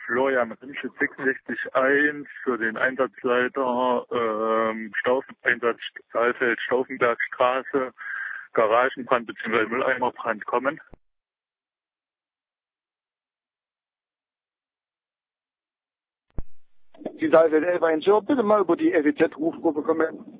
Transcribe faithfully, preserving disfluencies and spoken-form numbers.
Florian Rimsche sechsundsechzig eins für den Einsatzleiter ähm, Stauf, Einsatz Saalfeld, Stauffenbergstraße, Garagenbrand bzw. Mülleimerbrand kommen. Die Saalfeld elf eins, bitte mal über die F E Z-Rufgruppe kommen.